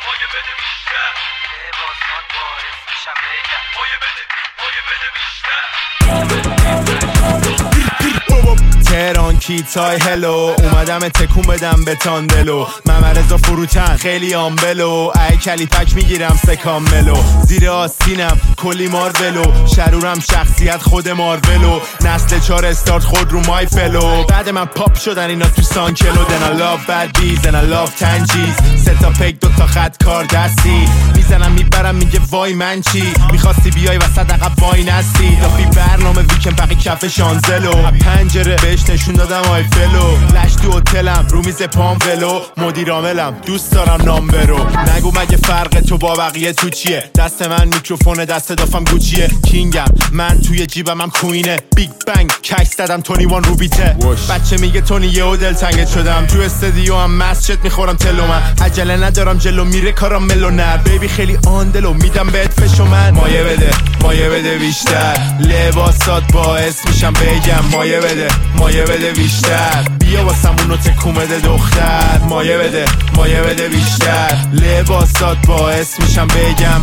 مایه بده بیشتر، لباسات باعث میشم بگم مایه بده بیشتر. تهران کیتای هلو، اومدم تکون بدم به تاندلو، ممرزا فروتن خیلی آمبلو، ای کلیپک میگیرم سکام ملو، زیر آستینم کلی مارولو، شرورم شخصیت خود مارولو، نسل 4 استارت خود رو مای فلو، بعد من پاپ شدن اینا تو سانکلو، then I love bad bees and I love تنجیز، 3 تا پک 2 تا خط کار دستی، میزنم میبرم میگه وای من چی، میخواستی بیای وسط عقب وای نستی، دافی برنامه ویکند پقی کف شانزلو، پنجره بهش نشون دادم آی فلو، لش تو هتلم رو میز پام ولو، مدیر عاملم دوست دارم نام برو، نگو مگه فرق تو با بقیه تو چیه، دست من میکروفونه دست دافم گوچیه، کینگم من توی جیبم هم کوینه، بیگ بنگ کش زدم 21 رو بیته، بچه میگه تونی یهو دلتنگت شدم، تو استدیو هم مسجد میخورم تلو، من عجله ندارم جلو میره کارم ملو، نر بیبی خیلی آندلو میدم بهت فشو، من مایه بده بیشتر، لباسات باعث میشم بگم مایه بده بیشتر، بیا واسمونو تکون بده دختر، مایه بده بیشتر، لباسات باعث میشم بگم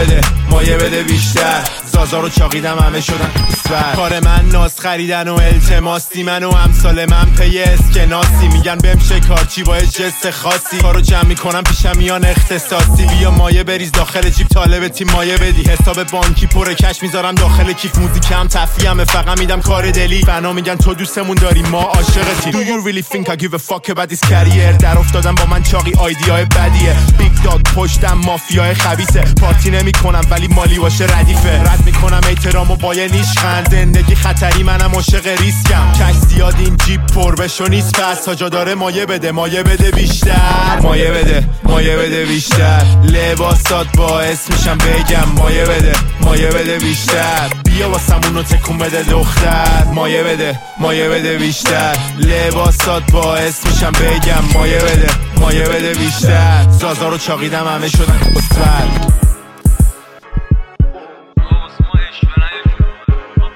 مایه بده بیشتر، زازا رو چاقیدم همه شدن اسفر، کار من ناز خریدن و التماسی، من و امثال من پی اسکناسی، میگن بهم شکارچی با جست خاصی، کارو جمع میکنم پیشم میان اختصاصی، بیا مایه بریز داخل جیب طالب تیم مایه بدی، حساب بانکی پر کش میذارم داخل کیف، موزیکم تفریحمه فقط میدم کار دلی، فنا میگن تو دوستمون داری ما عاشقتیم، Do you really think I give a fuck about this career، در افتادم با من چاقی آیدیای بدیه، بیگ داگ پشتم مافیای خبیثه، پارتی نمی کنم ولی مالی باشه ردیفه، رد میکنم احترامو با یه نیشخند، زندگی خطری منم عاشق ریسکم، کش زیاد این جیب پر بشو نیست، پس تا جا داره مایه بده بیشتر، مایه بده بیشتر، لباسات باعث میشم بگم مایه بده بیشتر، بیا واسمونو تکون بده دختر، مایه بده بیشتر، لباسات باعث میشم بگم مایه بده بیشتر، زازا رو چاقیدم همه شدن اسفر.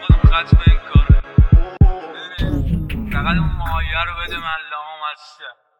فقط اون مایه رو بده من لام هستم.